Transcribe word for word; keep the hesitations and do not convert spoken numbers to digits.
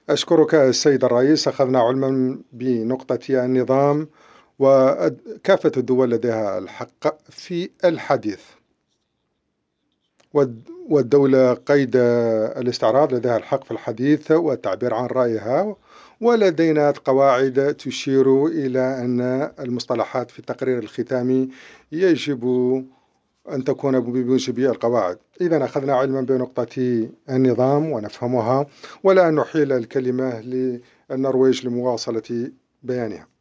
أشكرك السيد الرئيس. أخذنا علما بنقطة النظام، وكافة الدول لديها الحق في الحديث، والدولة قيد الاستعراض لديها الحق في الحديث والتعبير عن رأيها. ولدينا قواعد تشير إلى أن المصطلحات في التقرير الختامي يجب أن تكون بموجب القواعد. إذا أخذنا علما بنقطة النظام ونفهمها، ولا نحيل الكلمة للنرويج لمواصلة بيانها.